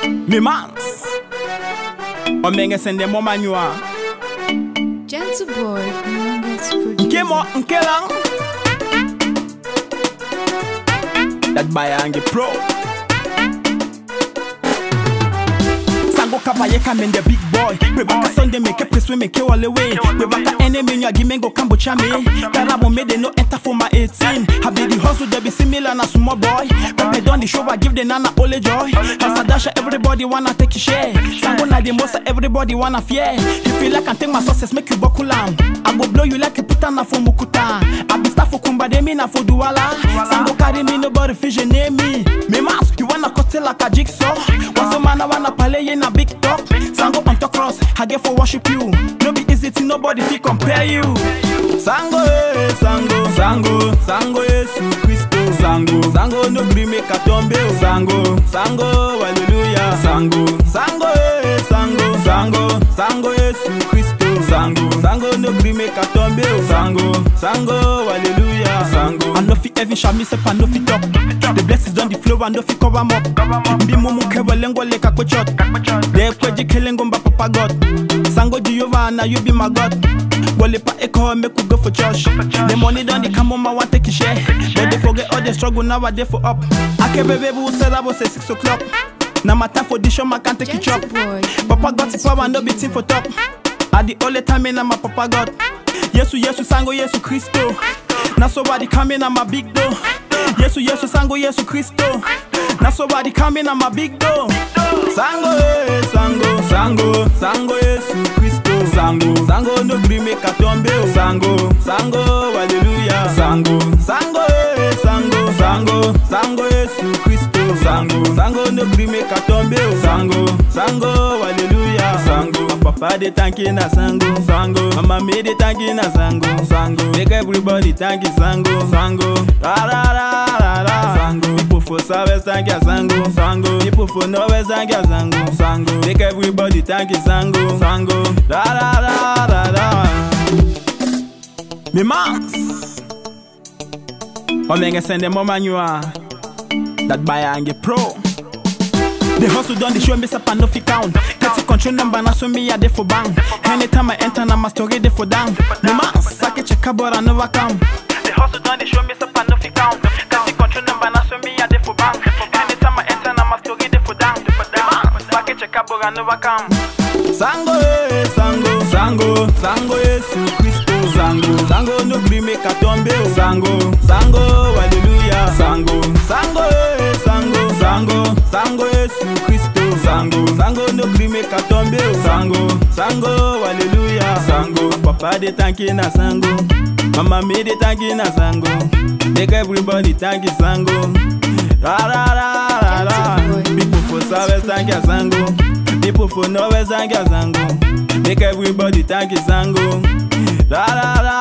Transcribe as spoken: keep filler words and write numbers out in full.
Me mans. O menge sende mo manua. Gentle boy, youngest producer. Nke mo nke lang. That Bayangi Pro. Sango kabaye kamen the big boy. We baka Sunday make a press we make it all away. We baka enemy you give go Cambodia me. Tarabo made they no enter for my eighteen. Have the hustle they be similar na small boy. Pepe done the show I give the nana only joy. Hasadasha everybody wanna take a share. Sango na the most everybody wanna fear. If you like and take my success make you buckle am. I go blow you like a putana for Mukuta. I be staff for Kumba de me na for Duala. Sango carry me nobody vision name me. Me mouse you wanna cut it like a jigsaw. Once a man I wanna play in a big talk. Sango on top cross I get for worship you. No be easy to nobody fi compare you. Sango eh, Sango, Sango, Sango Yesu Christo. Sango, Sango no gree make a tombe. Sango, Sango, hallelujah. Sango, Sango eh, Sango, Sango, Sango Yesu Christo. Sango, Sango no gree make a tombe. Sango, Sango, hallelujah. Sango, I no fi even shout me say I no fi talk. The blessings on the floor and no fi cover up. Mbi mumu kewa lengo leka kochot. De kweji kelengo mba papa God. Sango Jehovah now you be my God. Wale pa eko make we go for church. The money done the come on my want take a share. But they forget all the struggle now I dey for up. I can baby who said I was say six o'clock. Now my time for this show I can't take it chop. Papa got the power no be team for top. At the only time in my papa God. Yesu Yesu Sango Yesu Christo. Now somebody coming on my big door. Yesu Yesu Sango Yesu Christo. Now somebody coming on my big door. Sango eh, Sango, Sango, Sango Yesu Christo. Sango, Sango no gree make a tombe. Sango, Sango, hallelujah. Sango, Sango eh, Sango, Sango, Sango Yesu Christo. Sango, Sango no gree make a tombe. Sango, Sango, hallelujah. Sango, my papa they thanking a Sango, Sango. Mama me they thanking a Sango, Sango. Make everybody thank you Sango, Sango. La la la la la. Sango, people for service thank you Sango, Sango. People for nowhere thank you Sango, Sango. Make everybody thank you Sango, Sango. La la la la la. Me mans. O menge sende mo manua. That Bayangi Pro. The hustle done the show me up and no fi count. Catch control number na so me a dey for bang. Anytime I enter na my story dey for down. Me man sake check about I never come. The hustle done the show me up and no fi count. Catch control number na so me a dey for bang. Anytime I enter na my story dey for down. Me man sake check about I never come. Sango eh, Sango, Sango, Sango Yesu Christo. Sango, Sango no gree make a tombe. Sango, Sango, hallelujah. Sango, Sango eh, Sango, Sango, Sango Yesu Christo. Sango, Sango no gree make a tombe. Sango, Sango, hallelujah. Sango, papa they thanking a Sango. Mama me they thanking a Sango. Make everybody thank you Sango. La la la la la. People for service thank you Sango. People for nowhere thank you Sango. Make everybody thank you Sango. La la la.